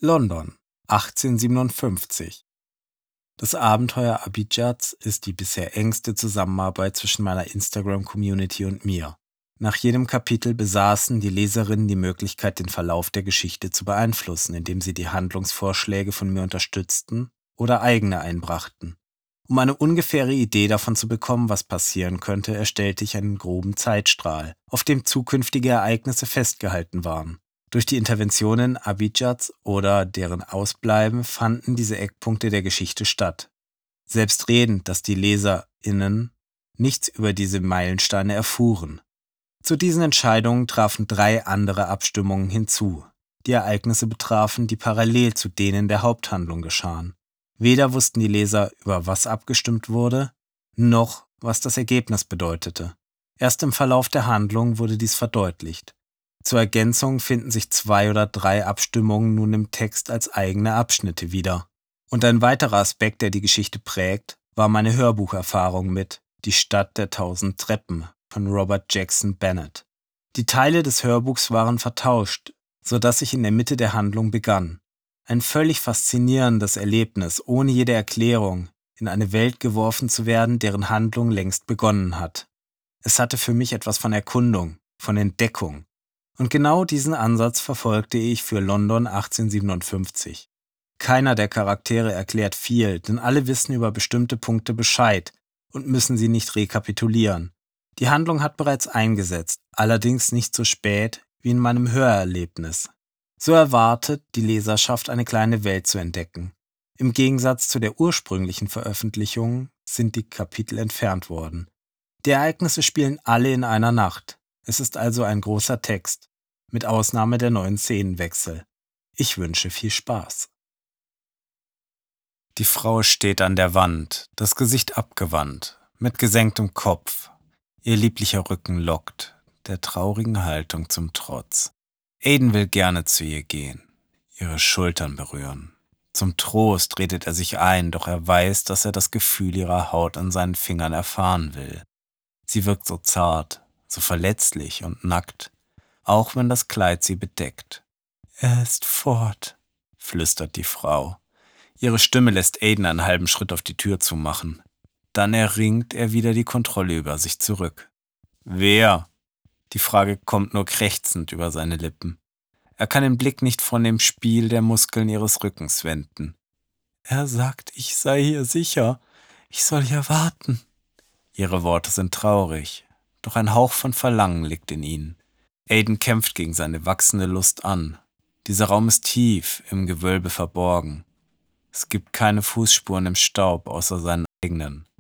London, 1857. Das Abenteuer Abidjats ist die bisher engste Zusammenarbeit zwischen meiner Instagram-Community und mir. Nach jedem Kapitel besaßen die Leserinnen die Möglichkeit, den Verlauf der Geschichte zu beeinflussen, indem sie die Handlungsvorschläge von mir unterstützten oder eigene einbrachten. Um eine ungefähre Idee davon zu bekommen, was passieren könnte, erstellte ich einen groben Zeitstrahl, auf dem zukünftige Ereignisse festgehalten waren. Durch die Interventionen Abidjats oder deren Ausbleiben fanden diese Eckpunkte der Geschichte statt. Selbstredend, dass die LeserInnen nichts über diese Meilensteine erfuhren. Zu diesen Entscheidungen trafen 3 andere Abstimmungen hinzu. Die Ereignisse betrafen, die parallel zu denen der Haupthandlung geschahen. Weder wussten die Leser, über was abgestimmt wurde, noch was das Ergebnis bedeutete. Erst im Verlauf der Handlung wurde dies verdeutlicht. Zur Ergänzung finden sich 2 oder 3 Abstimmungen nun im Text als eigene Abschnitte wieder. Und ein weiterer Aspekt, der die Geschichte prägt, war meine Hörbucherfahrung mit Die Stadt der 1000 Treppen von Robert Jackson Bennett. Die Teile des Hörbuchs waren vertauscht, sodass ich in der Mitte der Handlung begann. Ein völlig faszinierendes Erlebnis, ohne jede Erklärung, in eine Welt geworfen zu werden, deren Handlung längst begonnen hat. Es hatte für mich etwas von Erkundung, von Entdeckung. Und genau diesen Ansatz verfolgte ich für London 1857. Keiner der Charaktere erklärt viel, denn alle wissen über bestimmte Punkte Bescheid und müssen sie nicht rekapitulieren. Die Handlung hat bereits eingesetzt, allerdings nicht so spät wie in meinem Hörerlebnis. So erwartet die Leserschaft, eine kleine Welt zu entdecken. Im Gegensatz zu der ursprünglichen Veröffentlichung sind die Kapitel entfernt worden. Die Ereignisse spielen alle in einer Nacht. Es ist also ein großer Text, mit Ausnahme der 9 Szenenwechsel. Ich wünsche viel Spaß. Die Frau steht an der Wand, das Gesicht abgewandt, mit gesenktem Kopf. Ihr lieblicher Rücken lockt, der traurigen Haltung zum Trotz. Aiden will gerne zu ihr gehen, ihre Schultern berühren. Zum Trost redet er sich ein, doch er weiß, dass er das Gefühl ihrer Haut an seinen Fingern erfahren will. Sie wirkt so zart, so verletzlich und nackt, auch wenn das Kleid sie bedeckt. Er ist fort, flüstert die Frau. Ihre Stimme lässt Aiden einen halben Schritt auf die Tür zu machen. Dann erringt er wieder die Kontrolle über sich zurück. Wer? Die Frage kommt nur krächzend über seine Lippen. Er kann den Blick nicht von dem Spiel der Muskeln ihres Rückens wenden. Er sagt, ich sei hier sicher. Ich soll hier warten. Ihre Worte sind traurig, doch ein Hauch von Verlangen liegt in ihnen. Aiden kämpft gegen seine wachsende Lust an. Dieser Raum ist tief, im Gewölbe verborgen. Es gibt keine Fußspuren im Staub außer seinen eigenen.